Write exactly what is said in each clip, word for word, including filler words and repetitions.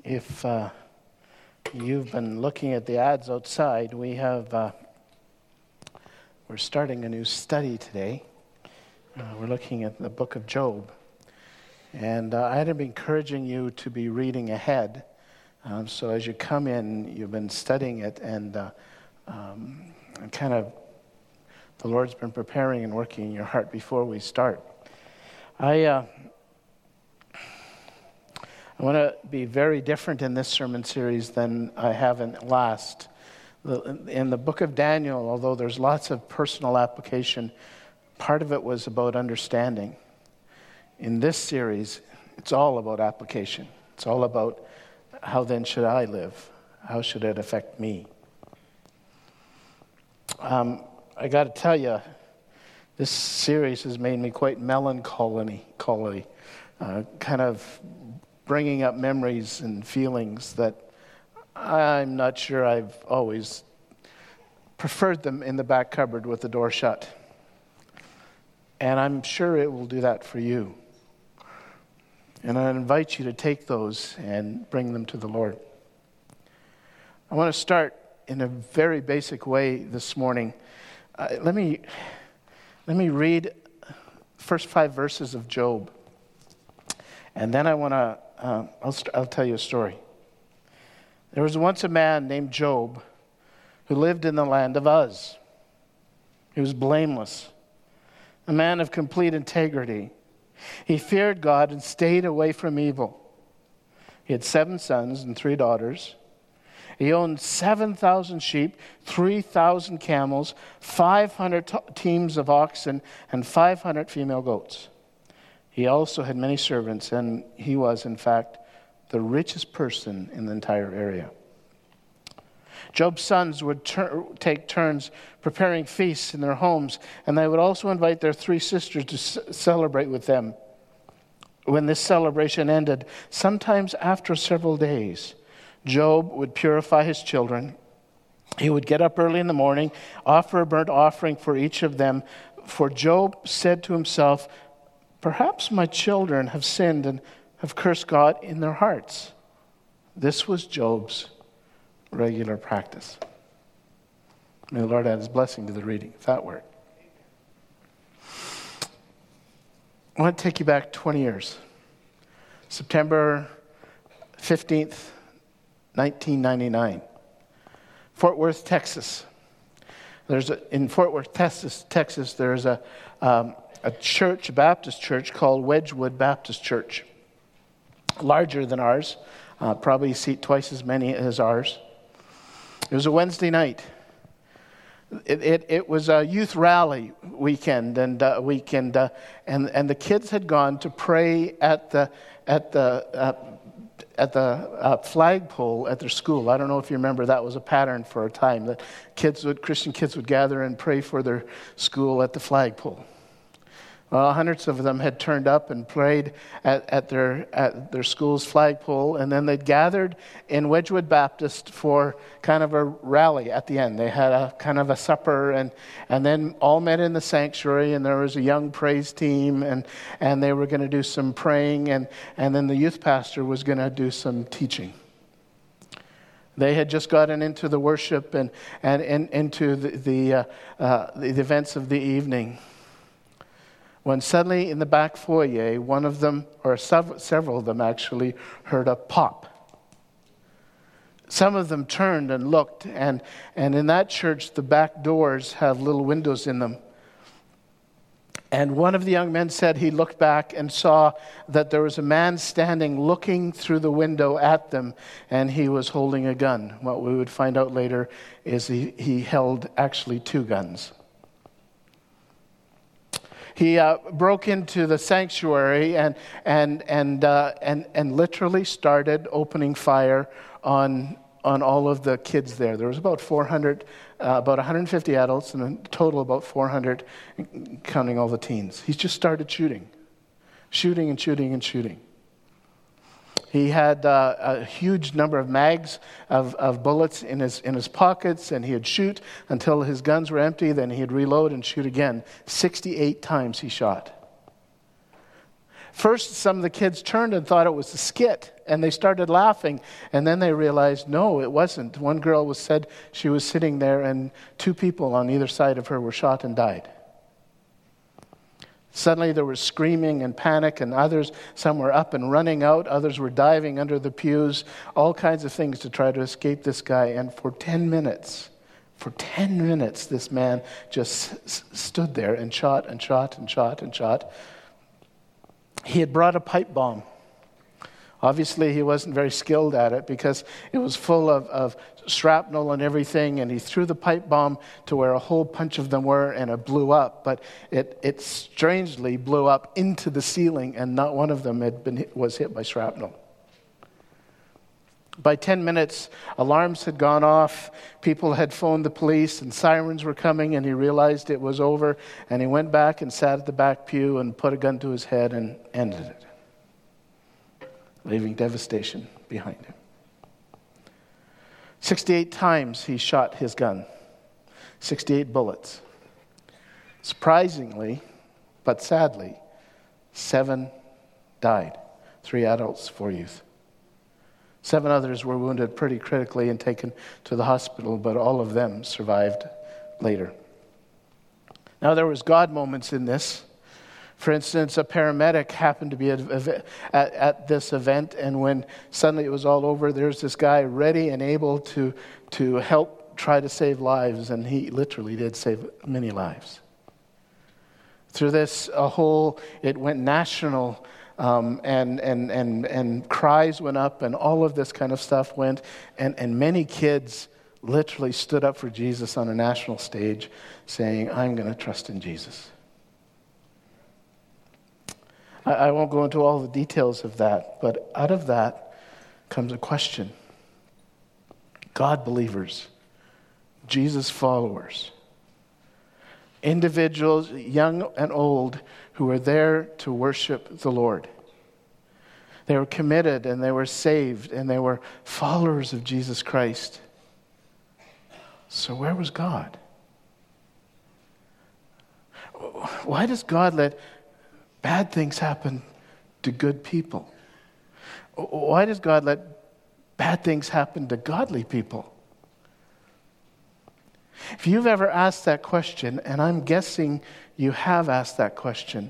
If uh, you've been looking at the ads outside, we have, uh, we're starting a new study today. Uh, we're looking at the book of Job. And uh, I had been encouraging you to be reading ahead. Um, so as you come in, you've been studying it, and, uh, um, and kind of the Lord's been preparing and working in your heart before we start. I... Uh, I want to be very different in this sermon series than I have in last. In the book of Daniel, although there's lots of personal application, part of it was about understanding. In this series, it's all about application. It's all about how then should I live? How should it affect me? Um, I got to tell you, this series has made me quite melancholy, uh, kind of bringing up memories and feelings that I'm not sure I've always preferred them in the back cupboard with the door shut. And I'm sure it will do that for you. And I invite you to take those and bring them to the Lord. I want to start in a very basic way this morning. Uh, let me let me read the first five verses of Job. And then I want to Uh, I'll, st- I'll tell you a story. There was once a man named Job who lived in the land of Uz. He was blameless, a man of complete integrity. He feared God and stayed away from evil. He had seven sons and three daughters. He owned seven thousand sheep, three thousand camels, five hundred t- teams of oxen, and five hundred female goats. He also had many servants, and he was, in fact, the richest person in the entire area. Job's sons would tur- take turns preparing feasts in their homes, and they would also invite their three sisters to c- celebrate with them. When this celebration ended, sometimes after several days, Job would purify his children. He would get up early in the morning, offer a burnt offering for each of them, for Job said to himself, "Perhaps my children have sinned and have cursed God in their hearts." This was Job's regular practice. May the Lord add his blessing to the reading of that word. I want to take you back twenty years. September fifteenth, nineteen ninety-nine. Fort Worth, Texas. There's a, in Fort Worth, Texas, Texas, there's a um, a church, a Baptist church called Wedgwood Baptist Church. Larger than ours, uh, probably seat twice as many as ours. It was a Wednesday night. It it, it was a youth rally weekend, and uh, weekend, uh, and and the kids had gone to pray at the at the uh, at the uh, flagpole at their school. I don't know if you remember, that was a pattern for a time that kids would Christian kids would gather and pray for their school at the flagpole. Well, hundreds of them had turned up and prayed at, at their at their school's flagpole, and then they'd gathered in Wedgwood Baptist for kind of a rally at the end. They had a kind of a supper, and and then all met in the sanctuary, and there was a young praise team, and, and they were going to do some praying, and, and then the youth pastor was going to do some teaching. They had just gotten into the worship and, and, and into the the, uh, uh, the events of the evening, when suddenly in the back foyer, one of them, or sev- several of them actually, heard a pop. Some of them turned and looked, and, and in that church, the back doors have little windows in them. And one of the young men said he looked back and saw that there was a man standing looking through the window at them, and he was holding a gun. What we would find out later is he, he held actually two guns. He uh, broke into the sanctuary and and and uh, and and literally started opening fire on on all of the kids there. There was about four hundred, uh, about one hundred fifty adults, and in total about four hundred, counting all the teens. He just started shooting, shooting and shooting and shooting. He had uh, a huge number of mags of, of bullets in his in his pockets, and he'd shoot until his guns were empty. Then he'd reload and shoot again. sixty-eight times he shot. First, some of the kids turned and thought it was a skit, and they started laughing, and then they realized, no, it wasn't. One girl was said she was sitting there, and two people on either side of her were shot and died. Suddenly there was screaming and panic, and others, some were up and running out, others were diving under the pews, all kinds of things to try to escape this guy. And for ten minutes, for ten minutes, this man just s- stood there and shot and shot and shot and shot. He had brought a pipe bomb. Obviously, he wasn't very skilled at it because it was full of, of shrapnel and everything, and he threw the pipe bomb to where a whole bunch of them were, and it blew up. But it, it strangely blew up into the ceiling, and not one of them had been hit, was hit by shrapnel. By ten minutes, alarms had gone off, people had phoned the police, and sirens were coming, and he realized it was over, and he went back and sat at the back pew and put a gun to his head and ended it, leaving devastation behind him. sixty-eight times he shot his gun, sixty-eight bullets. Surprisingly, but sadly, seven died, three adults, four youth. Seven others were wounded pretty critically and taken to the hospital, but all of them survived later. Now, there was God moments in this. For instance, a paramedic happened to be at, at, at this event, and when suddenly it was all over, there's this guy ready and able to, to help try to save lives, and he literally did save many lives. Through this, a whole, it went national. Um, and, and, and, and cries went up, and all of this kind of stuff went, and, and many kids literally stood up for Jesus on a national stage saying, I'm going to trust in Jesus. I, I won't go into all the details of that, but out of that comes a question. God believers, Jesus followers, individuals, young and old, who were there to worship the Lord. They were committed, and they were saved, and they were followers of Jesus Christ. So where was God? Why does God let bad things happen to good people? Why does God let bad things happen to godly people? If you've ever asked that question, and I'm guessing you have asked that question,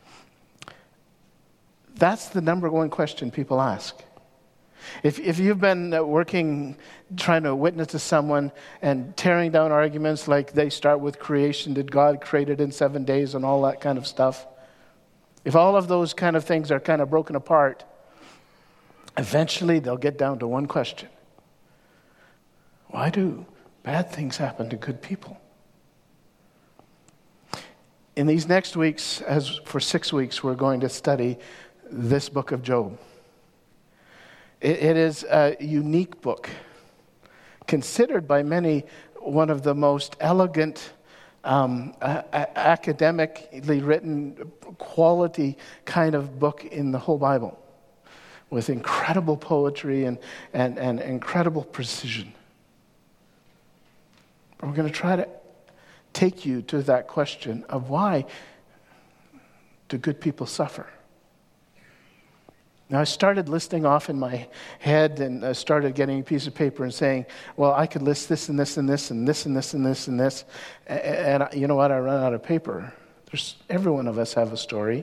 that's the number one question people ask. If if you've been working, trying to witness to someone and tearing down arguments like they start with creation, did God create it in seven days and all that kind of stuff, if all of those kind of things are kind of broken apart, eventually they'll get down to one question. Why do bad things happen to good people? In these next weeks, as for six weeks, we're going to study this book of Job. It, it is a unique book, considered by many one of the most elegant, um, a- a- academically written, quality kind of book in the whole Bible, with incredible poetry and, and, and incredible precision. We're going to try to take you to that question of why do good people suffer? Now, I started listing off in my head, and I started getting a piece of paper and saying, well, I could list this and this and this and this and this and this and this. And, and you know what? I ran out of paper. There's, every one of us have a story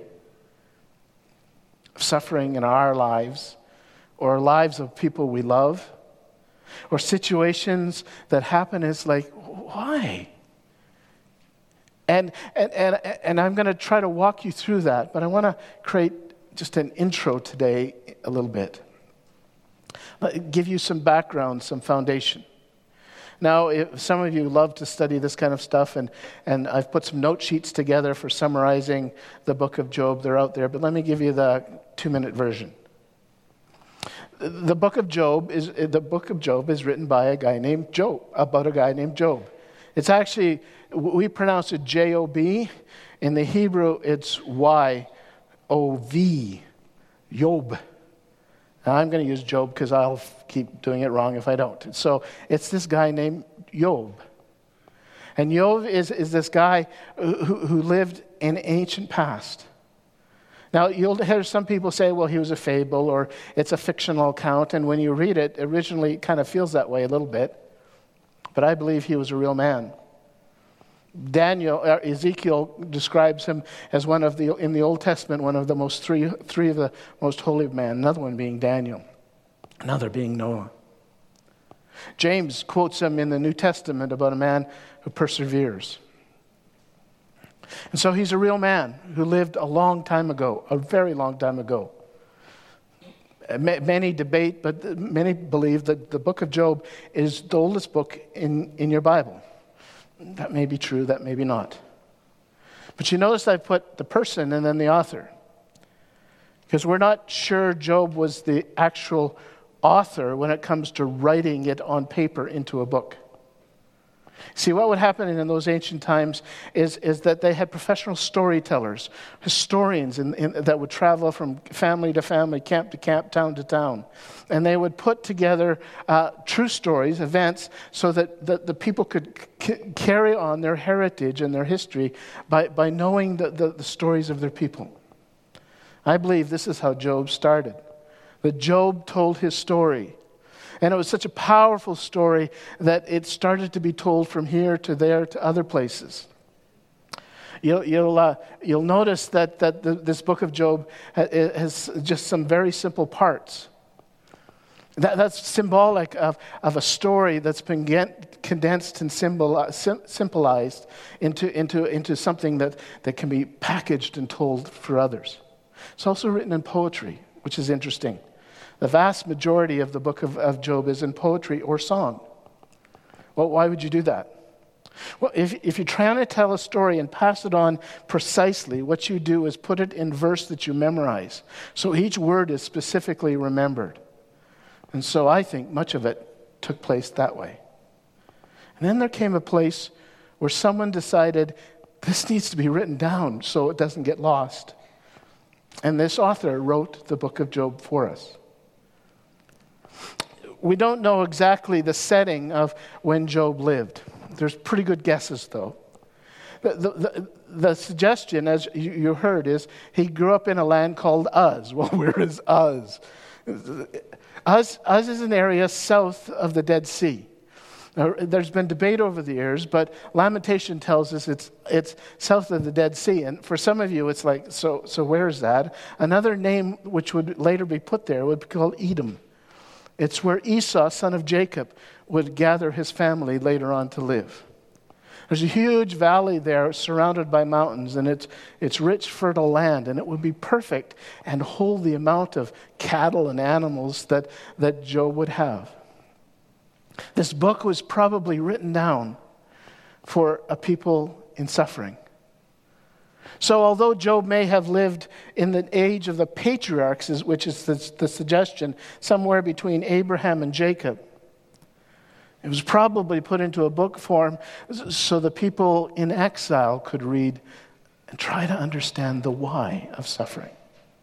of suffering in our lives, or lives of people we love, or situations that happen. It's like, why? And, and, and, and I'm going to try to walk you through that, but I want to create just an intro today a little bit. Give you some background, some foundation. Now, if some of you love to study this kind of stuff, and, and I've put some note sheets together for summarizing the book of Job. They're out there, but let me give you the two-minute version. The book of Job is the book of Job is written by a guy named Job, about a guy named Job. It's actually, we pronounce it J O B. In the Hebrew, it's Y O V, Job. Now, I'm going to use Job because I'll keep doing it wrong if I don't. So it's this guy named Job. And Job is, is this guy who, who lived in ancient past. Now, you'll hear some people say, well, he was a fable or it's a fictional account. And when you read it, originally it kind of feels that way a little bit. But I believe he was a real man. Daniel, uh, Ezekiel describes him as one of the, in the Old Testament, one of the most three, three of the most holy men. Another one being Daniel. Another being Noah. James quotes him in the New Testament about a man who perseveres. And so he's a real man who lived a long time ago, a very long time ago. Many debate, but many believe that the book of Job is the oldest book in, in your Bible. That may be true, that may be not. But you notice I put the person and then the author. Because we're not sure Job was the actual author when it comes to writing it on paper into a book. See, what would happen in those ancient times is, is that they had professional storytellers, historians in, in, that would travel from family to family, camp to camp, town to town. And they would put together uh, true stories, events, so that, that the people could c- carry on their heritage and their history by, by knowing the, the, the stories of their people. I believe this is how Job started. That Job told his story. And it was such a powerful story that it started to be told from here to there to other places. You'll, you'll, uh, you'll notice that, that the, this book of Job has just some very simple parts. That, that's symbolic of, of a story that's been get, condensed and symbol, sim, symbolized into, into, into something that, that can be packaged and told for others. It's also written in poetry, which is interesting. The vast majority of the book of, of Job is in poetry or song. Well, why would you do that? Well, if, if you're trying to tell a story and pass it on precisely, what you do is put it in verse that you memorize. So each word is specifically remembered. And so I think much of it took place that way. And then there came a place where someone decided this needs to be written down so it doesn't get lost. And this author wrote the book of Job for us. We don't know exactly the setting of when Job lived. There's pretty good guesses, though. The, the, the, the suggestion, as you, you heard, is he grew up in a land called Uz. Well, where is Uz? Uz, Uz is an area south of the Dead Sea. Now, there's been debate over the years, but Lamentation tells us it's it's south of the Dead Sea. And for some of you, it's like, so, so where is that? Another name which would later be put there would be called Edom. It's where Esau, son of Jacob, would gather his family later on to live. There's a huge valley there surrounded by mountains, and it's it's rich, fertile land, and it would be perfect and hold the amount of cattle and animals that, that Job would have. This book was probably written down for a people in suffering. So although Job may have lived in the age of the patriarchs, which is the, the suggestion, somewhere between Abraham and Jacob, it was probably put into a book form so the people in exile could read and try to understand the why of suffering.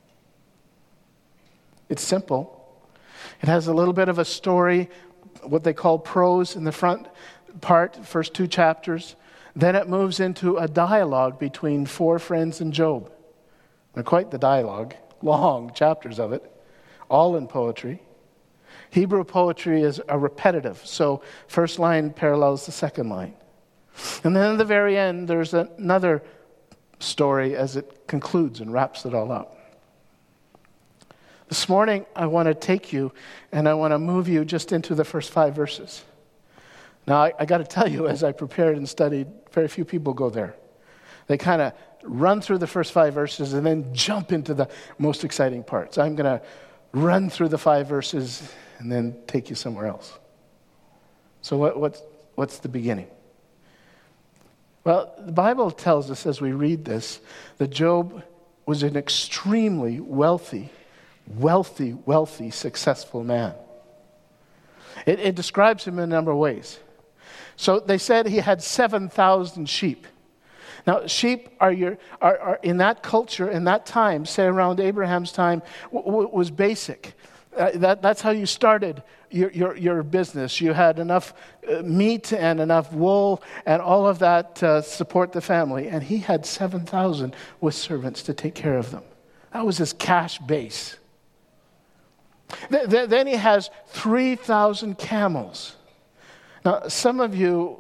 It's simple. It has a little bit of a story, what they call prose in the front part, first two chapters. Then it moves into a dialogue between four friends and Job. They're quite the dialogue, long chapters of it, all in poetry. Hebrew poetry is a repetitive, so first line parallels the second line. And then at the very end, there's another story as it concludes and wraps it all up. This morning, I want to take you and I want to move you just into the first five verses. Now, I, I got to tell you, as I prepared and studied, very few people go there. They kind of run through the first five verses and then jump into the most exciting parts. I'm going to run through the five verses and then take you somewhere else. So what, what's, what's the beginning? Well, the Bible tells us as we read this that Job was an extremely wealthy, wealthy, wealthy, successful man. It, it describes him in a number of ways. So they said he had seven thousand sheep. Now, sheep are your are, are in that culture, in that time, say around Abraham's time, w- w- was basic. Uh, that, that's how you started your, your, your business. You had enough uh, meat and enough wool and all of that to support the family. And he had seven thousand with servants to take care of them. That was his cash base. Th- th- then he has three thousand camels. Now, some of you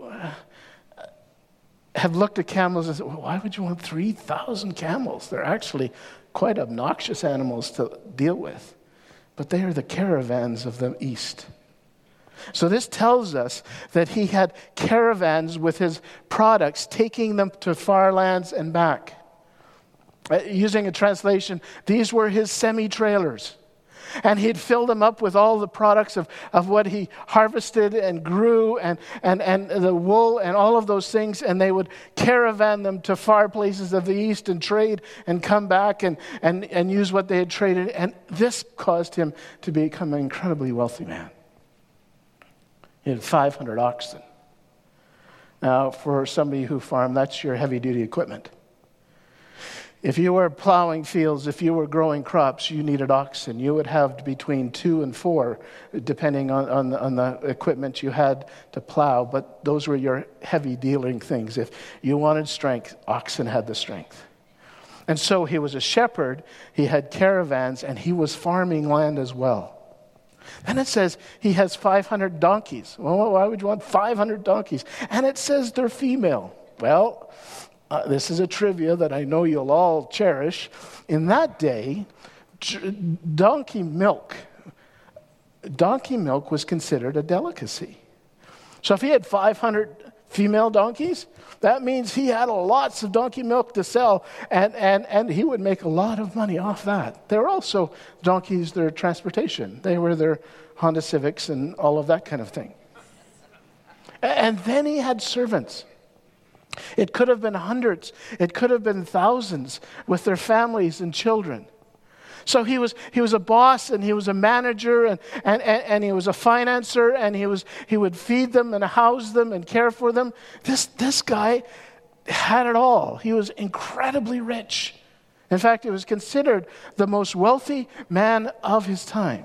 have looked at camels and said, well, why would you want three thousand camels? They're actually quite obnoxious animals to deal with. But they are the caravans of the East. So this tells us that he had caravans with his products, taking them to far lands and back. Uh, using a translation, these were his semi-trailers. And he'd fill them up with all the products of, of what he harvested and grew and, and, and the wool and all of those things. And they would caravan them to far places of the East and trade and come back and, and, and use what they had traded. And this caused him to become an incredibly wealthy man. He had five hundred oxen. Now, for somebody who farmed, that's your heavy-duty equipment. If you were plowing fields, if you were growing crops, you needed oxen. You would have between two and four, depending on, on, the, on the equipment you had to plow. But those were your heavy-dealing things. If you wanted strength, oxen had the strength. And so he was a shepherd, he had caravans, and he was farming land as well. Then it says he has five hundred donkeys. Well, why would you want five hundred donkeys? And it says they're female. Well, Uh, this is a trivia that I know you'll all cherish. In that day, donkey milk, donkey milk was considered a delicacy. So if he had five hundred female donkeys, that means he had lots of donkey milk to sell, and, and, and he would make a lot of money off that. There were also donkeys, their transportation. They were their Honda Civics and all of that kind of thing. And then he had servants. It could have been hundreds. It could have been thousands with their families and children. So he was he was a boss and he was a manager and, and, and, and he was a financer and he was he would feed them and house them and care for them. This this guy had it all. He was incredibly rich. In fact, he was considered the most wealthy man of his time.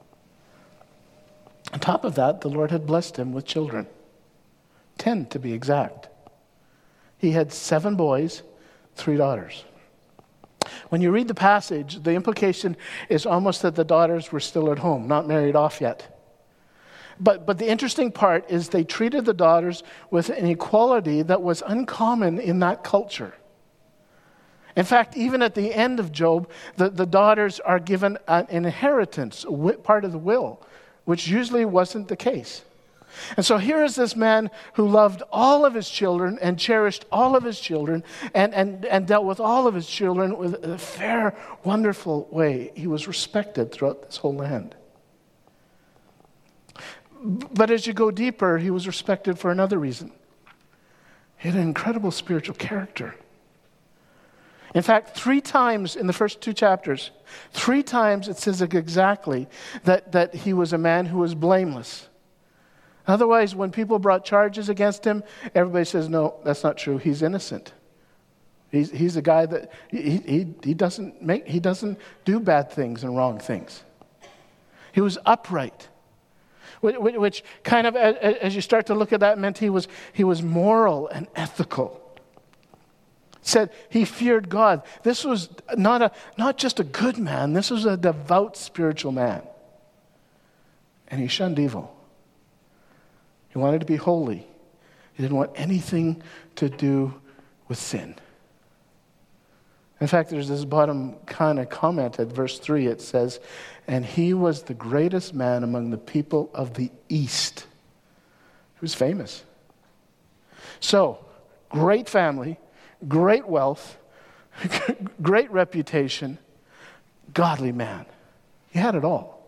On top of that, the Lord had blessed him with children. Ten to be exact. He had seven boys, three daughters. When you read the passage, the implication is almost that the daughters were still at home, not married off yet. But, but the interesting part is they treated the daughters with an equality that was uncommon in that culture. In fact, even at the end of Job, the, the daughters are given an inheritance, part of the will, which usually wasn't the case. And so here is this man who loved all of his children and cherished all of his children and, and, and dealt with all of his children with a fair, wonderful way. He was respected throughout this whole land. But as you go deeper, he was respected for another reason. He had an incredible spiritual character. In fact, three times in the first two chapters, three times it says exactly that, that he was a man who was blameless. Otherwise, when people brought charges against him, everybody says, no, that's not true. He's innocent. He's, he's a guy that, he, he, he, doesn't make, he doesn't do bad things and wrong things. He was upright, which, which kind of, as you start to look at that, meant he was, he was moral and ethical. It said he feared God. This was not, a, not just a good man. This was a devout spiritual man. And he shunned evil. He wanted to be holy. He didn't want anything to do with sin. In fact, there's this bottom kind of comment at verse three. It says, and he was the greatest man among the people of the East. He was famous. So, great family, great wealth, great reputation, godly man. He had it all.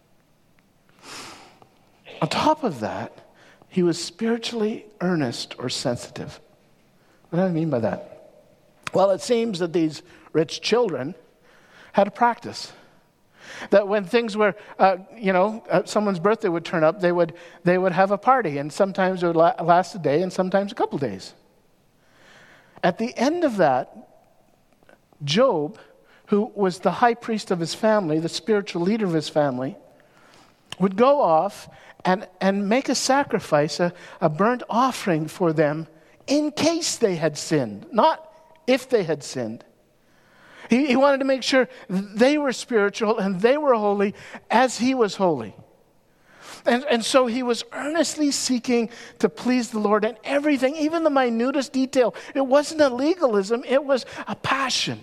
On top of that, he was spiritually earnest or sensitive. What do I mean by that? Well, it seems that these rich children had a practice. That when things were, uh, you know, uh, someone's birthday would turn up, they would they would have a party. And sometimes it would la- last a day and sometimes a couple days. At the end of that, Job, who was the high priest of his family, the spiritual leader of his family, would go off and, and make a sacrifice, a, a burnt offering for them in case they had sinned, not if they had sinned. He, he wanted to make sure they were spiritual and they were holy as he was holy. And, and so he was earnestly seeking to please the Lord in everything, even the minutest detail. It wasn't a legalism, it was a passion.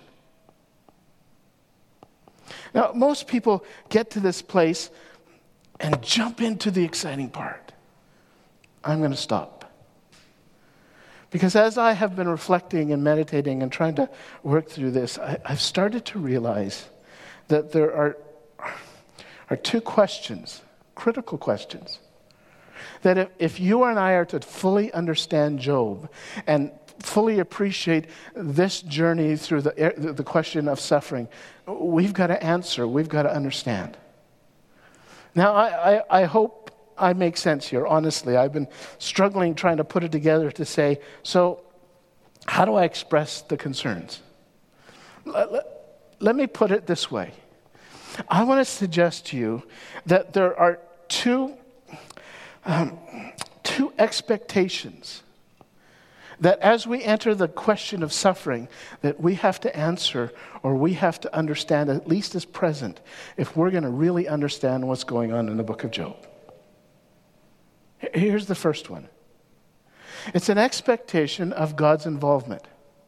Now, most people get to this place and jump into the exciting part. I'm going to stop. Because as I have been reflecting and meditating and trying to work through this, I, I've started to realize that there are, are two questions, critical questions, that if, if you and I are to fully understand Job and fully appreciate this journey through the, the question of suffering, we've got to answer, we've got to understand. Now, I, I, I hope I make sense here, honestly. I've been struggling trying to put it together to say, so how do I express the concerns? Let, let, let me put it this way. I want to suggest to you that there are two, um, two expectations that as we enter the question of suffering, that we have to answer or we have to understand, at least as present, if we're going to really understand what's going on in the book of Job. Here's the first one. It's an expectation of God's involvement.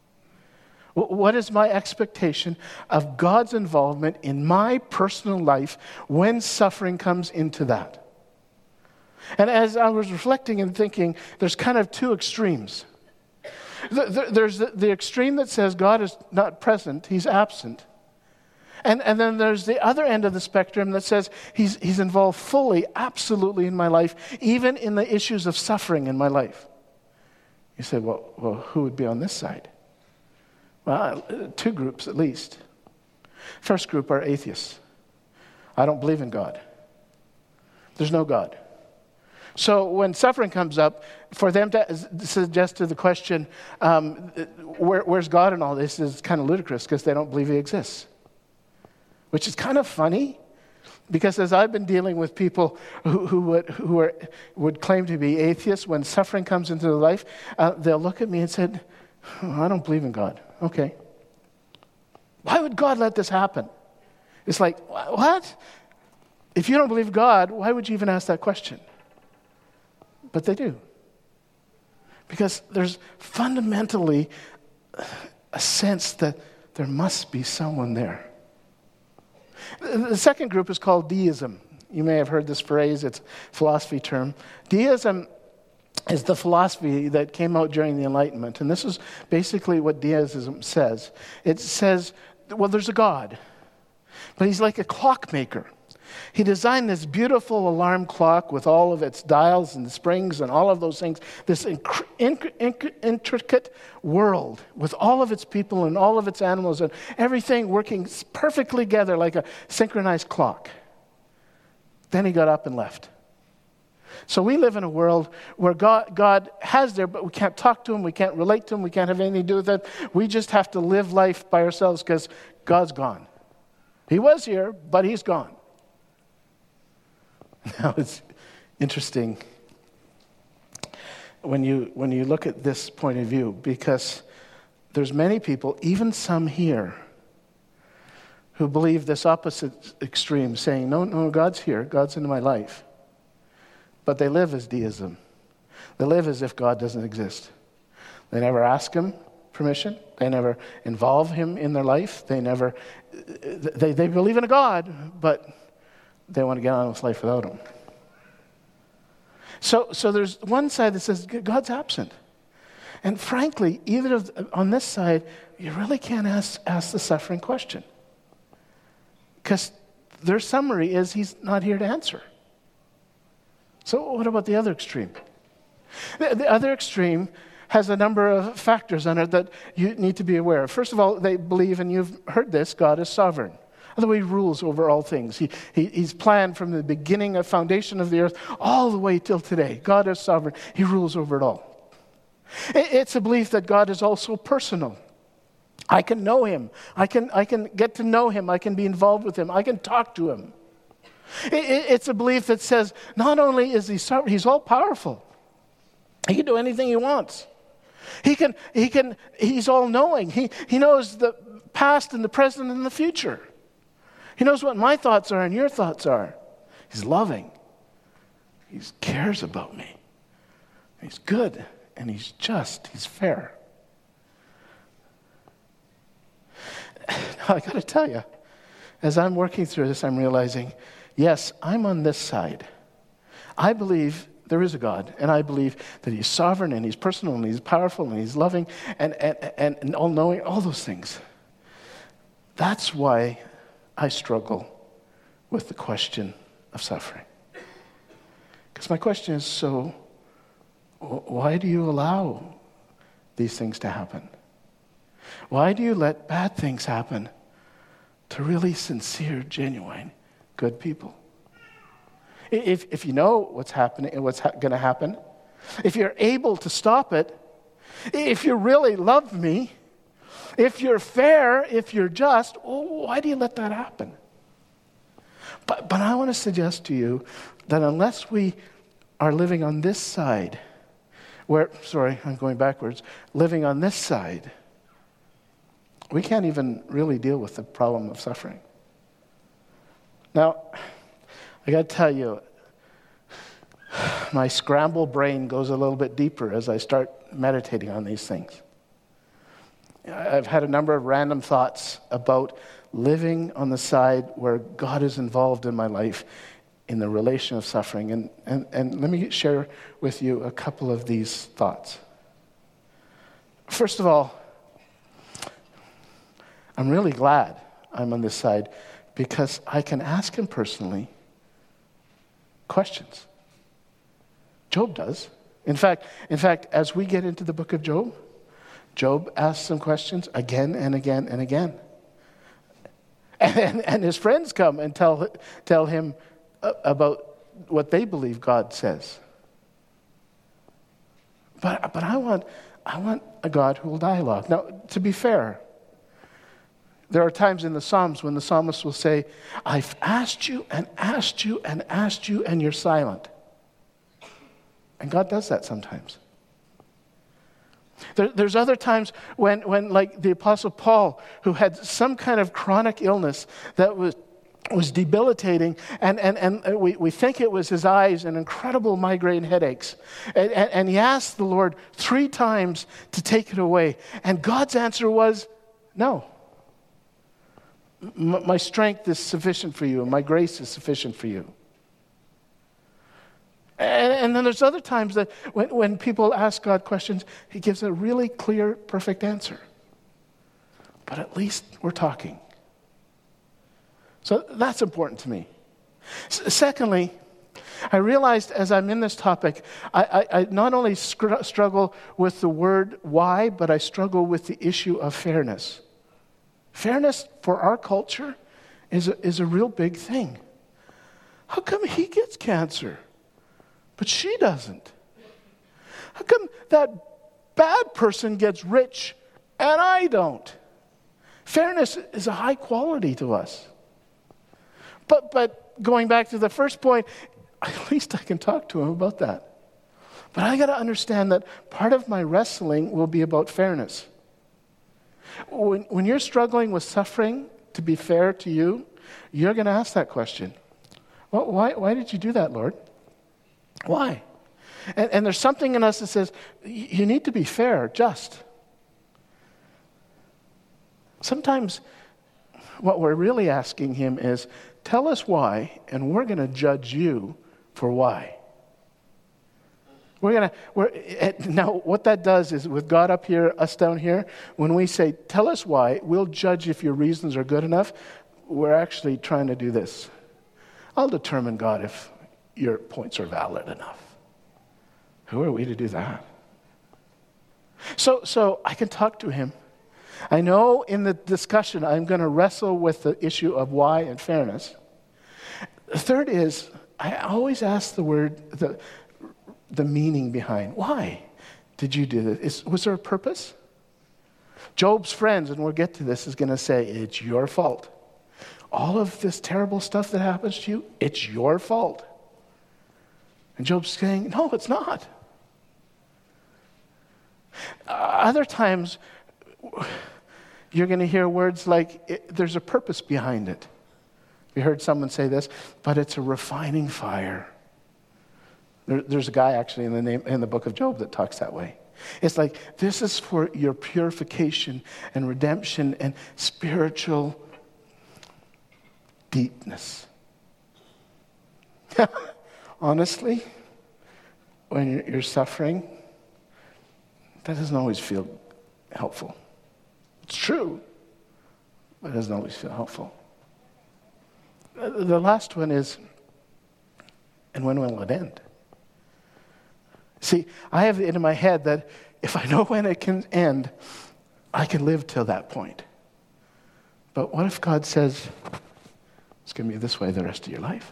What is my expectation of God's involvement in my personal life when suffering comes into that? And as I was reflecting and thinking, there's kind of two extremes. There's the extreme that says God is not present, he's absent. And, and then there's the other end of the spectrum that says he's, he's involved fully, absolutely in my life, even in the issues of suffering in my life. You say, well, well, who would be on this side? Well, two groups at least. First group are atheists. I don't believe in God. There's no God. So when suffering comes up, for them to suggest to the question, um, where, where's God in all this is kind of ludicrous because they don't believe he exists. Which is kind of funny, because as I've been dealing with people who, who, would, who are, would claim to be atheists, when suffering comes into their life, uh, they'll look at me and say, oh, I don't believe in God. Okay. Why would God let this happen? It's like, what? If you don't believe God, why would you even ask that question? But they do. Because there's fundamentally a sense that there must be someone there. The second group is called deism. You may have heard this phrase, it's a philosophy term. Deism is the philosophy that came out during the Enlightenment. And this is basically what deism says. It says, well, there's a God, but he's like a clockmaker. He designed this beautiful alarm clock with all of its dials and springs and all of those things, this inc- inc- inc- intricate world with all of its people and all of its animals and everything working perfectly together like a synchronized clock. Then he got up and left. So we live in a world where God, God has there, but we can't talk to him, we can't relate to him, we can't have anything to do with it. We just have to live life by ourselves because God's gone. He was here, but he's gone. Now it's interesting when you when you look at this point of view, because there's many people, even some here, who believe this opposite extreme, saying, no, no, God's here, God's in my life. But they live as deism. They live as if God doesn't exist. They never ask him permission. They never involve him in their life. They never, they, they believe in a God, but they want to get on with life without him. So, so there's one side that says God's absent. And frankly, either of, on this side, you really can't ask, ask the suffering question. Because their summary is he's not here to answer. So what about the other extreme? The, the other extreme has a number of factors on it that you need to be aware of. First of all, they believe, and you've heard this, God is sovereign. Although he rules over all things. He, he, he's planned from the beginning of foundation of the earth all the way till today. God is sovereign. He rules over it all. It, it's a belief that God is also personal. I can know him. I can, I can get to know him. I can be involved with him. I can talk to him. It, it, it's a belief that says not only is he sovereign, he's all powerful. He can do anything he wants. He can, he can, he's all knowing. He, he knows the past and the present and the future. He knows what my thoughts are and your thoughts are. He's loving. He cares about me. He's good and he's just. He's fair. Now, I got to tell you, as I'm working through this, I'm realizing, yes, I'm on this side. I believe there is a God, and I believe that he's sovereign, and he's personal, and he's powerful, and he's loving, and, and, and, and all-knowing, all those things. That's why I struggle with the question of suffering. Because my question is, so why do you allow these things to happen? Why do you let bad things happen to really sincere, genuine, good people? If, if you know what's happening and what's ha- going to happen, if you're able to stop it, if you really love me, if you're fair, if you're just, oh, why do you let that happen? But, but I want to suggest to you that unless we are living on this side, where, sorry, I'm going backwards, living on this side, we can't even really deal with the problem of suffering. Now, I got to tell you, my scrambled brain goes a little bit deeper as I start meditating on these things. I've had a number of random thoughts about living on the side where God is involved in my life in the relation of suffering. And, and, and let me share with you a couple of these thoughts. First of all, I'm really glad I'm on this side because I can ask him personally questions. Job does. In fact, in fact, as we get into the book of Job, Job asks some questions again and again and again. And, and his friends come and tell, tell him about what they believe God says. But, but I want, I want a God who will dialogue. Now, to be fair, there are times in the Psalms when the psalmist will say, I've asked you and asked you and asked you and you're silent. And God does that sometimes. There, there's other times when, when, like the Apostle Paul, who had some kind of chronic illness that was was debilitating, and, and, and we, we think it was his eyes and incredible migraine headaches. And, and, and he asked the Lord three times to take it away. And God's answer was, no. M- my strength is sufficient for you, and my grace is sufficient for you. And, and then there's other times that when, when people ask God questions, he gives a really clear, perfect answer. But at least we're talking. So that's important to me. S- secondly, I realized as I'm in this topic, I, I, I not only scr- struggle with the word why, but I struggle with the issue of fairness. Fairness for our culture is a, is a real big thing. How come he gets cancer, but she doesn't? How come that bad person gets rich and I don't? Fairness is a high quality to us. But but going back to the first point, at least I can talk to him about that. But I got to understand that part of my wrestling will be about fairness. When, when you're struggling with suffering, to be fair to you, you're going to ask that question. Well, why, why did you do that, Lord? Why? And, and there's something in us that says, you need to be fair, just. Sometimes what we're really asking him is, tell us why, and we're going to judge you for why. We're going to, we're, now what that does is with God up here, us down here, when we say, tell us why, we'll judge if your reasons are good enough, we're actually trying to do this. I'll determine, God, if your points are valid enough. Who are we to do that? So, so I can talk to him. I know in the discussion I'm going to wrestle with the issue of why and fairness. The third is, I always ask the word, the, the meaning behind. Why did you do this? Is, was there a purpose? Job's friends, and we'll get to this, is going to say, it's your fault. All of this terrible stuff that happens to you, it's your fault. And Job's saying, no, it's not. Uh, other times, You're going to hear words like, it, there's a purpose behind it. You heard someone say this, but it's a refining fire. There, there's a guy actually in the name in the book of Job that talks that way. It's like, this is for your purification and redemption and spiritual deepness. Honestly, when you're suffering, that doesn't always feel helpful. It's true, but it doesn't always feel helpful. The last one is, and when will it end? See, I have it in my head that if I know when it can end, I can live till that point. But what if God says, it's going to be this way the rest of your life?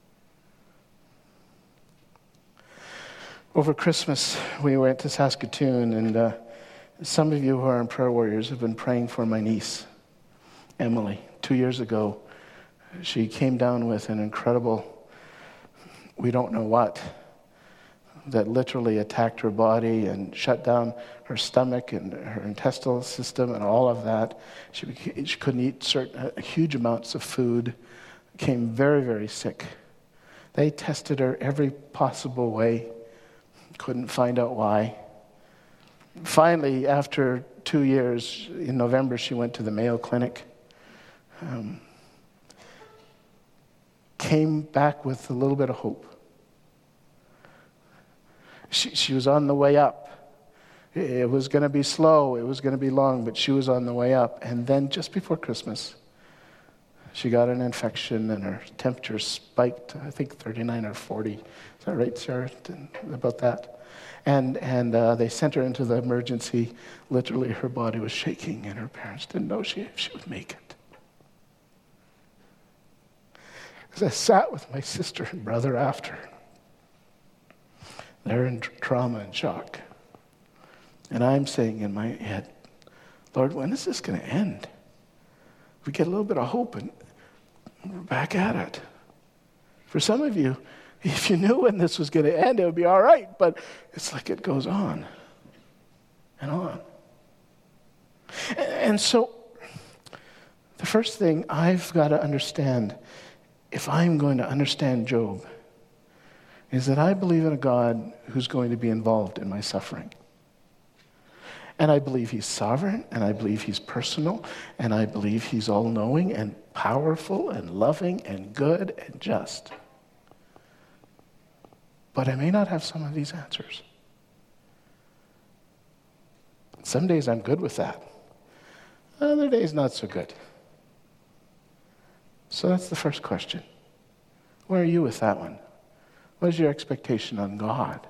Over Christmas, we went to Saskatoon, and uh, some of you who are in Prayer Warriors have been praying for my niece, Emily. Two years ago, she came down with an incredible, we don't know what, that literally attacked her body and shut down her stomach and her intestinal system and all of that. She, became, she couldn't eat certain uh, huge amounts of food, became very, very sick. They tested her every possible way, couldn't find out why. Finally, after two years, in November, she went to the Mayo Clinic. Um, came back with a little bit of hope. She, she was on the way up. It was going to be slow. It was going to be long, but she was on the way up. And then just before Christmas, she got an infection and her temperature spiked, I think thirty-nine or forty. Is that right, Sarah? About that. And and uh, they sent her into the emergency. Literally, her body was shaking, and her parents didn't know she, if she would make it. As I sat with my sister and brother after, they're in trauma and shock. And I'm saying in my head, Lord, when is this going to end? We get a little bit of hope and we're back at it. For some of you, if you knew when this was going to end, it would be all right. But it's like it goes on and on. And so the first thing I've got to understand, if I'm going to understand Job, is that I believe in a God who's going to be involved in my suffering. And I believe he's sovereign, and I believe he's personal, and I believe he's all-knowing and powerful and loving and good and just. But I may not have some of these answers. Some days I'm good with that. Other days not so good. So that's the first question. Where are you with that one? What is your expectation on God?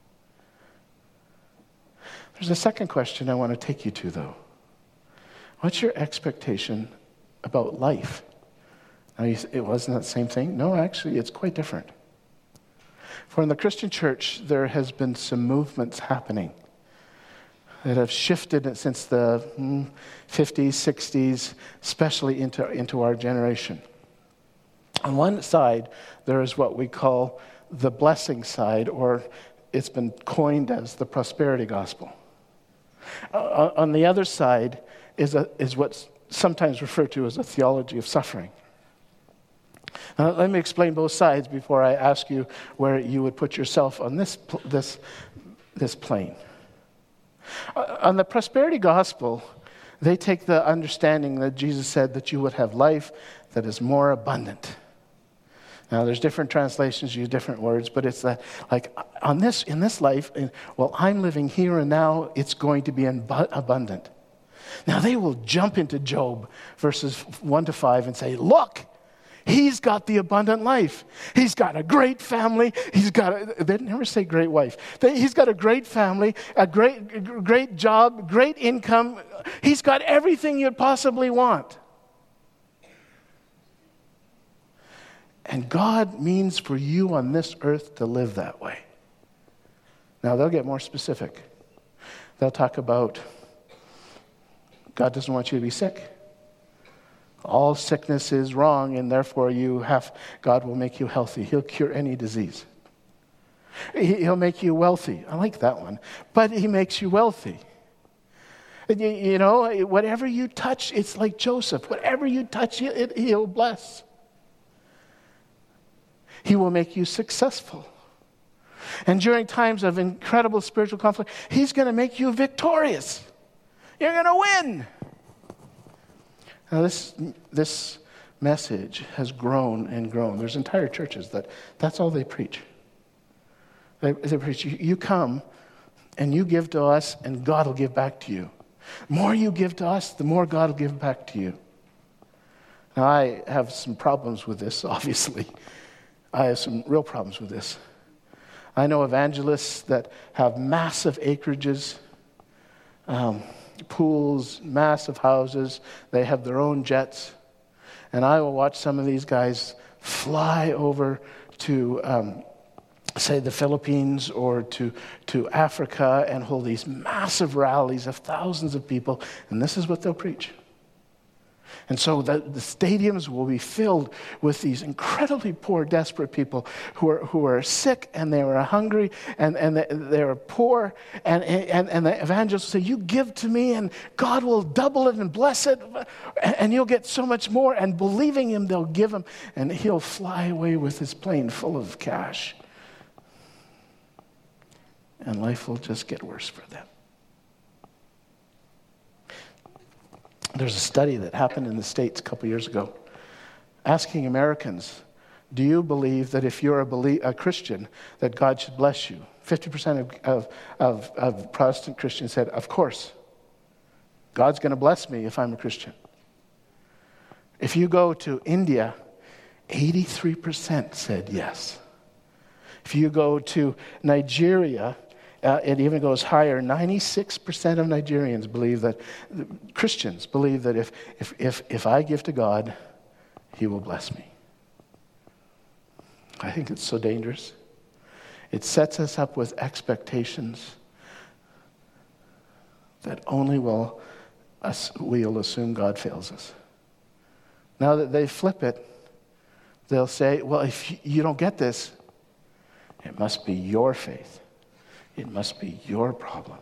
There's a second question I want to take you to, though. What's your expectation about life? Now, you, it wasn't that same thing? No, actually, it's quite different. For in the Christian church, there has been some movements happening that have shifted since the mm, fifties, sixties, especially into, into our generation. On one side, there is what we call the blessing side, or it's been coined as the prosperity gospel. Uh, on the other side is, a, is what's sometimes referred to as a theology of suffering. Now, let me explain both sides before I ask you where you would put yourself on this, this, this plane. Uh, on the prosperity gospel, they take the understanding that Jesus said that you would have life that is more abundant. Now, there's different translations use different words, but it's that, like, on this, in this life, well, I'm living here and now, it's going to be abundant. Now, they will jump into Job, verses one to five, and say, look, he's got the abundant life. He's got a great family. He's got a, they never say great wife. They, he's got a great family, a great, great job, great income. He's got everything you'd possibly want. And God means for you on this earth to live that way. Now, they'll get more specific. They'll talk about God doesn't want you to be sick. All sickness is wrong, and therefore you have, God will make you healthy. He'll cure any disease. He'll make you wealthy. I like that one. But he makes you wealthy. You, you know, whatever you touch, it's like Joseph. Whatever you touch, it, he'll bless. He will make you successful. And during times of incredible spiritual conflict, he's going to make you victorious. You're going to win. Now, this, this message has grown and grown. There's entire churches that that's all they preach. They, they preach, you, you come and you give to us and God will give back to you. The more you give to us, the more God will give back to you. Now, I have some problems with this, obviously. I have some real problems with this. I know evangelists that have massive acreages, um, pools, massive houses. They have their own jets. And I will watch some of these guys fly over to, um, say, the Philippines or to, to Africa and hold these massive rallies of thousands of people. And this is what they'll preach. And so the, the stadiums will be filled with these incredibly poor, desperate people who are who are sick and they are hungry and, and they, they are poor. And, and, and the evangelists say, you give to me and God will double it and bless it and you'll get so much more. And believing him, they'll give him and he'll fly away with his plane full of cash. And life will just get worse for them. There's a study that happened in the States a couple years ago asking Americans, do you believe that if you're a, belie- a Christian, that God should bless you? fifty percent of, of, of, of Protestant Christians said, of course. God's going to bless me if I'm a Christian. If you go to India, eighty-three percent said yes. If you go to Nigeria, Uh, it even goes higher. ninety-six percent of Nigerians believe that, Christians believe that if, if, if, if I give to God, he will bless me. I think it's so dangerous. It sets us up with expectations that only will us, we'll assume God fails us. Now that they flip it, they'll say, well, if you don't get this, it must be your faith. It must be your problem.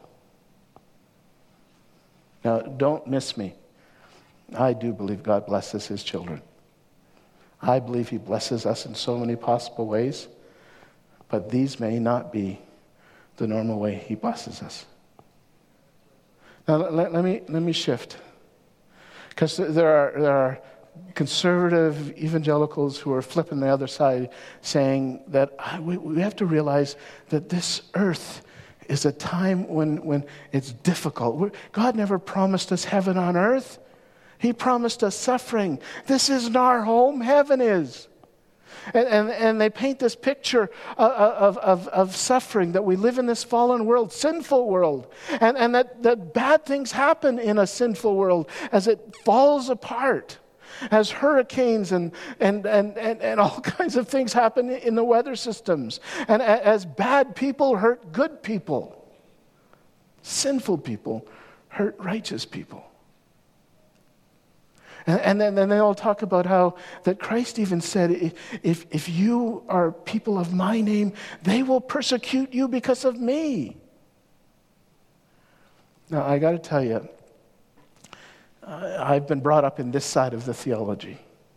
Now, don't miss me. I do believe God blesses his children. I believe he blesses us in so many possible ways, but these may not be the normal way he blesses us. Now, let, let me let me shift. Because there are there are conservative evangelicals who are flipping the other side, saying that we, we have to realize that this earth is a time when, when it's difficult. We're, God never promised us heaven on earth. He promised us suffering. This isn't our home, heaven is. And, and, and they paint this picture of, of, of suffering, that we live in this fallen world, sinful world, and, and that, that bad things happen in a sinful world as it falls apart. As hurricanes and, and, and, and, and all kinds of things happen in the weather systems. And as bad people hurt good people. Sinful people hurt righteous people. And, and then, then they all talk about how that Christ even said, if, if you are people of my name, they will persecute you because of me. Now, I got to tell you, I've been brought up in this side of the theology.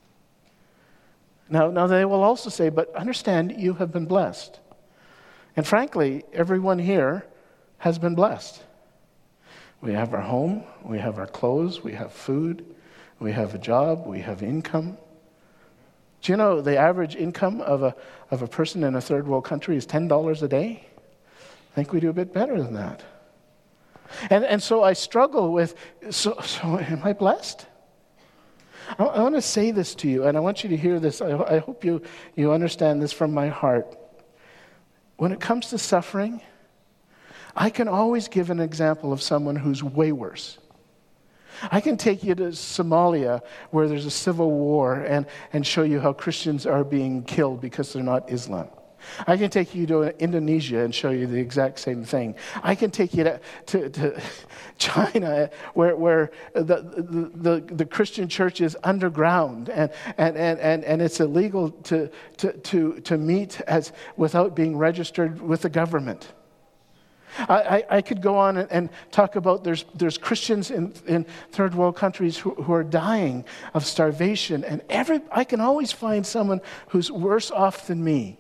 Now, now they will also say, but understand, you have been blessed. And frankly, everyone here has been blessed. We have our home, we have our clothes, we have food, we have a job, we have income. Do you know the average income of a, of a person in a third world country is ten dollars a day? I think we do a bit better than that. And and so I struggle with, so, so am I blessed? I, I want to say this to you, and I want you to hear this. I, I hope you, you understand this from my heart. When it comes to suffering, I can always give an example of someone who's way worse. I can take you to Somalia, where there's a civil war, and, and show you how Christians are being killed because they're not Islam. I can take you to Indonesia and show you the exact same thing. I can take you to, to, to China, where, where the, the, the, the Christian church is underground, and, and, and, and, and it's illegal to, to, to, to meet as without being registered with the government. I, I, I could go on and, and talk about there's, there's Christians in, in third world countries who, who are dying of starvation, and every I can always find someone who's worse off than me.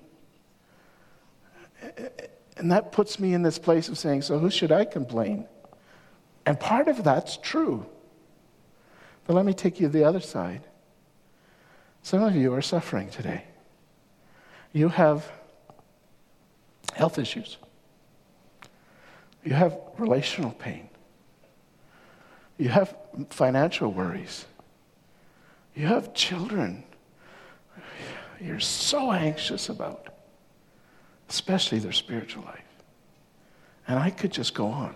And that puts me in this place of saying, so who should I complain? And part of that's true. But let me take you to the other side. Some of you are suffering today. You have health issues. You have relational pain. You have financial worries. You have children you're so anxious about, especially their spiritual life. And I could just go on.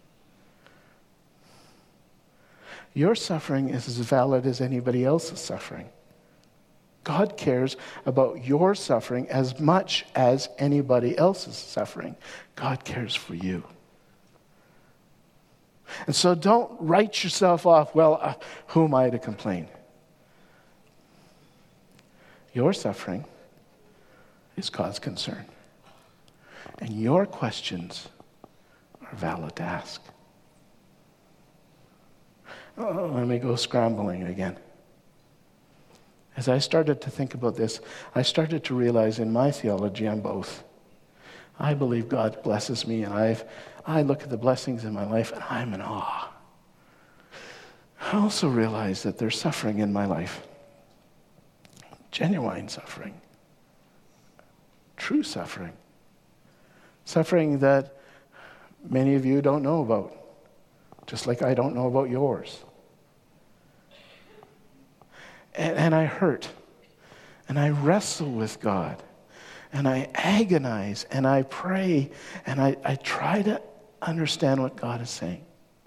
Your suffering is as valid as anybody else's suffering. God cares about your suffering as much as anybody else's suffering. God cares for you. And so don't write yourself off, well, uh, who am I to complain? Your suffering is God's concern. And your questions are valid to ask. Oh, let me go scrambling again. As I started to think about this, I started to realize in my theology I'm both. I believe God blesses me, and I've, I look at the blessings in my life, and I'm in awe. I also realize that there's suffering in my life. Genuine suffering. True suffering. Suffering that many of you don't know about, just like I don't know about yours. And, and I hurt, and I wrestle with God, and I agonize, and I pray, and I, I try to understand what God is saying.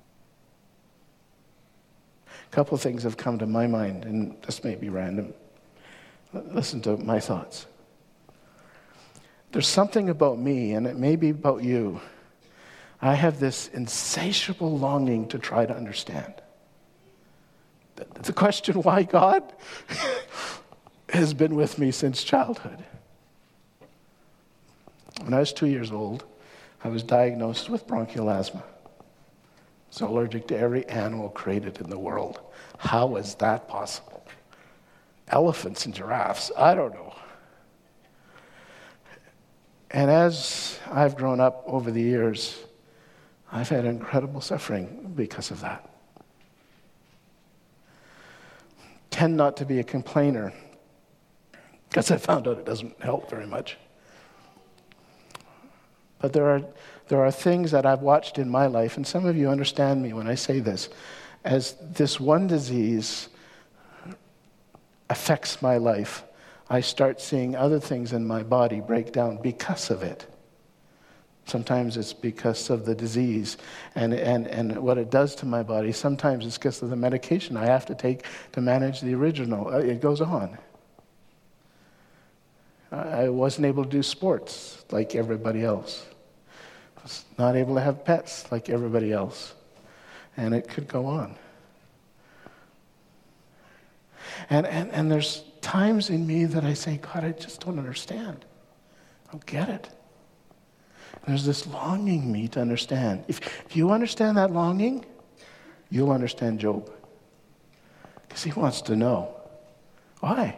A couple of things have come to my mind, and this may be random. Listen to my thoughts. There's something about me, and it may be about you. I have this insatiable longing to try to understand. The question, why God, has been with me since childhood. When I was two years old, I was diagnosed with bronchial asthma. I was allergic to every animal created in the world. How is that possible? Elephants and giraffes, I don't know. And as I've grown up over the years, I've had incredible suffering because of that. Tend not to be a complainer, because I found out it doesn't help very much. But there are there are things that I've watched in my life, and some of you understand me when I say this, as this one disease affects my life, I start seeing other things in my body break down because of it. Sometimes it's because of the disease and, and, and what it does to my body. Sometimes it's because of the medication I have to take to manage the original. It goes on. I wasn't able to do sports like everybody else. I was not able to have pets like everybody else. And it could go on. And, and, and there's times in me that I say, God, I just don't understand. I don't get it. There's this longing in me to understand. If, if you understand that longing, you'll understand Job. Because he wants to know. Why?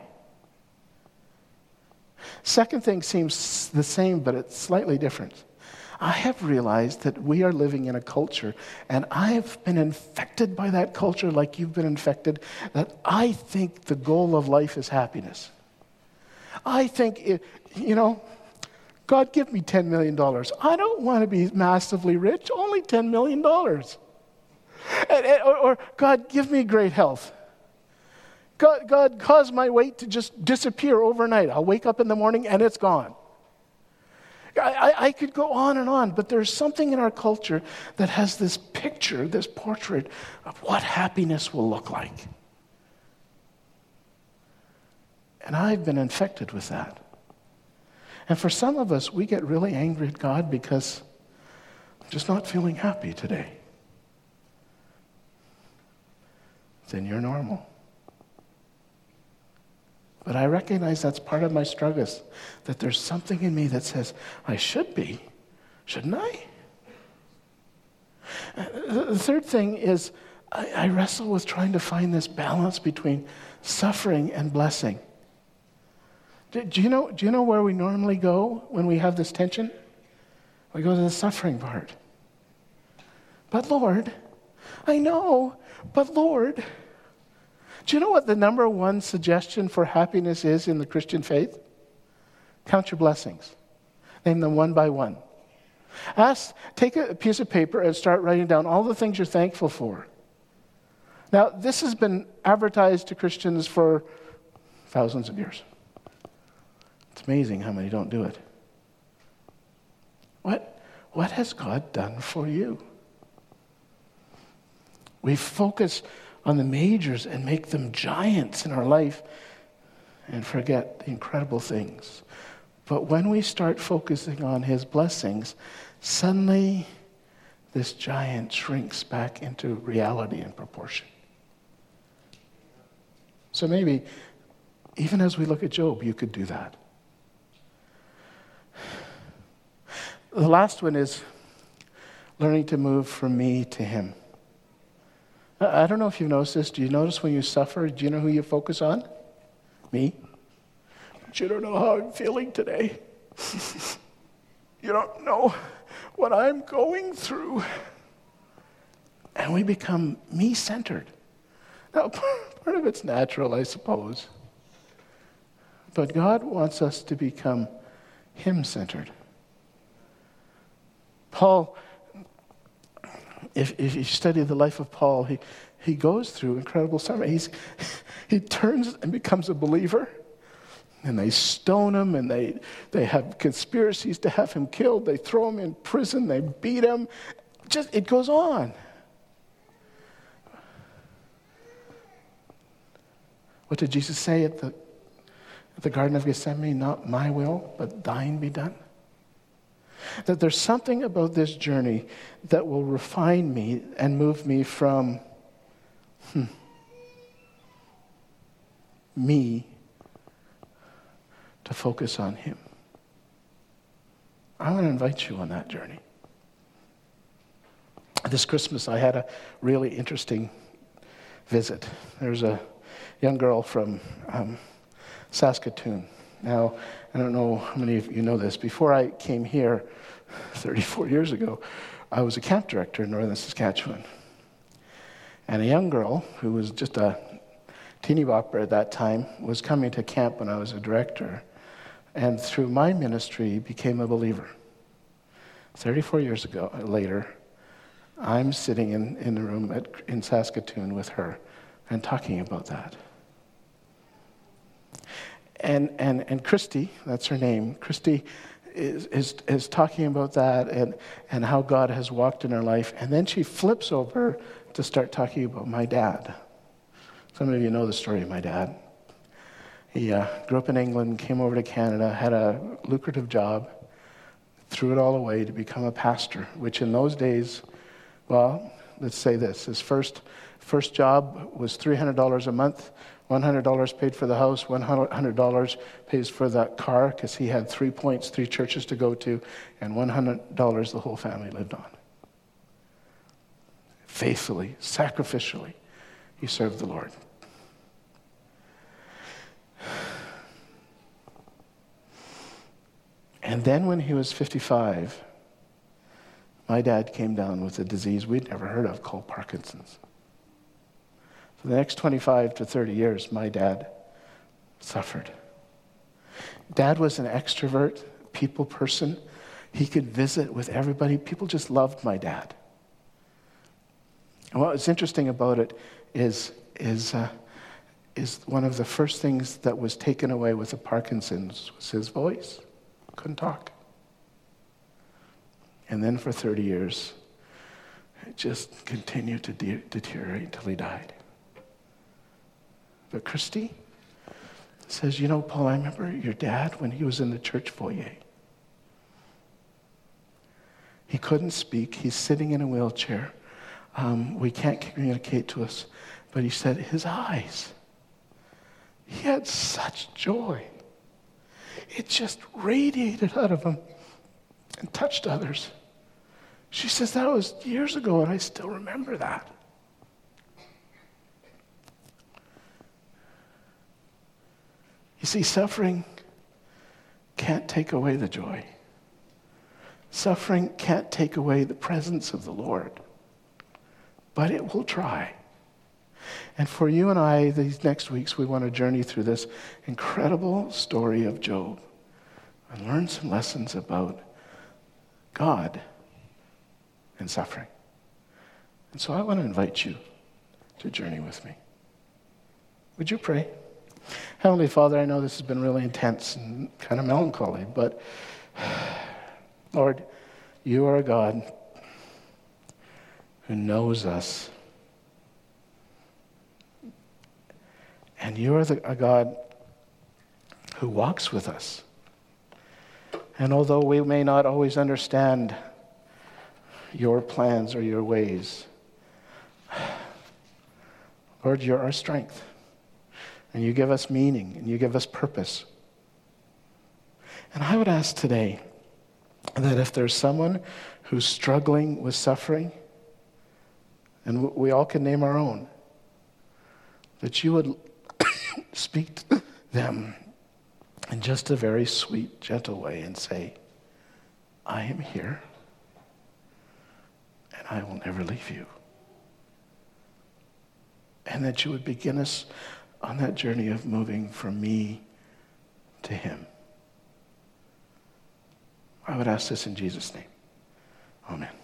Second thing seems the same, but it's slightly different. I have realized that we are living in a culture, and I have been infected by that culture like you've been infected, that I think the goal of life is happiness. I think, it, you know, God, give me ten million dollars. I don't want to be massively rich, only ten million dollars. And, and, or, or, God, give me great health. God, God, cause my weight to just disappear overnight. I'll wake up in the morning and it's gone. I, I, I could go on and on, but there's something in our culture that has this picture, this portrait of what happiness will look like. And I've been infected with that. And for some of us, we get really angry at God because I'm just not feeling happy today. Then you're normal. But I recognize that's part of my struggles, that there's something in me that says, I should be, shouldn't I? The third thing is I, I wrestle with trying to find this balance between suffering and blessing. Do, do you know, do you know where we normally go when we have this tension? We go to the suffering part. But Lord, I know, but Lord, do you know what the number one suggestion for happiness is in the Christian faith? Count your blessings. Name them one by one. Ask, take a piece of paper and start writing down all the things you're thankful for. Now, this has been advertised to Christians for thousands of years. It's amazing how many don't do it. What, what has God done for you? We focus on the majors and make them giants in our life and forget the incredible things. But when we start focusing on his blessings, suddenly this giant shrinks back into reality and proportion. So maybe, even as we look at Job, you could do that. The last one is learning to move from me to him. I don't know if you've noticed this. Do you notice when you suffer, do you know who you focus on? Me. But you don't know how I'm feeling today. You don't know what I'm going through. And we become me-centered. Now, part of it's natural, I suppose. But God wants us to become him-centered. Paul, if, if you study the life of Paul, he, he goes through incredible suffering. He's, he turns and becomes a believer, and they stone him, and they, they have conspiracies to have him killed. They throw him in prison. They beat him. Just, it goes on. What did Jesus say at the, at the Garden of Gethsemane? Not my will, but thine be done. That there's something about this journey that will refine me and move me from hmm, me to focus on him. I want to invite you on that journey. This Christmas, I had a really interesting visit. There's a young girl from um, Saskatoon. Now, I don't know how many of you know this. Before I came here thirty-four years ago, I was a camp director in northern Saskatchewan. And a young girl who was just a teeny bopper at that time was coming to camp when I was a director, and through my ministry became a believer. thirty-four years ago, later, I'm sitting in, in the room at, in Saskatoon with her and talking about that. And and and Christy, that's her name, Christy is, is is talking about that and, and how God has walked in her life. And then she flips over to start talking about my dad. Some of you know the story of my dad. He uh, grew up in England, came over to Canada, had a lucrative job, threw it all away to become a pastor, which in those days, well, let's say this, his first first job was three hundred dollars a month. one hundred dollars paid for the house, one hundred dollars pays for that car because he had three points, three churches to go to, and one hundred dollars the whole family lived on. Faithfully, sacrificially, he served the Lord. And then when he was fifty-five, my dad came down with a disease we'd never heard of called Parkinson's. For the next twenty-five to thirty years, my dad suffered. Dad was an extrovert, people person. He could visit with everybody. People just loved my dad. And what's interesting about it is, is, uh, is one of the first things that was taken away with the Parkinson's was his voice. Couldn't talk. And then for thirty years, it just continued to de- deteriorate until he died. But Christy says, you know, Paul, I remember your dad when he was in the church foyer. He couldn't speak. He's sitting in a wheelchair. Um, we can't communicate to us. But he said his eyes, he had such joy. It just radiated out of him and touched others. She says, that was years ago, and I still remember that. You see, suffering can't take away the joy. Suffering can't take away the presence of the Lord, but it will try. And for you and I, these next weeks, we want to journey through this incredible story of Job and learn some lessons about God and suffering. And so I want to invite you to journey with me. Would you pray? Heavenly Father, I know this has been really intense and kind of melancholy, but Lord, you are a God who knows us. And you are the, a God who walks with us. And although we may not always understand your plans or your ways, Lord, you're our strength. And you give us meaning, and you give us purpose. And I would ask today that if there's someone who's struggling with suffering, and we all can name our own, that you would speak to them in just a very sweet, gentle way and say, I am here, and I will never leave you. And that you would begin us on that journey of moving from me to him. I would ask this in Jesus' name. Amen.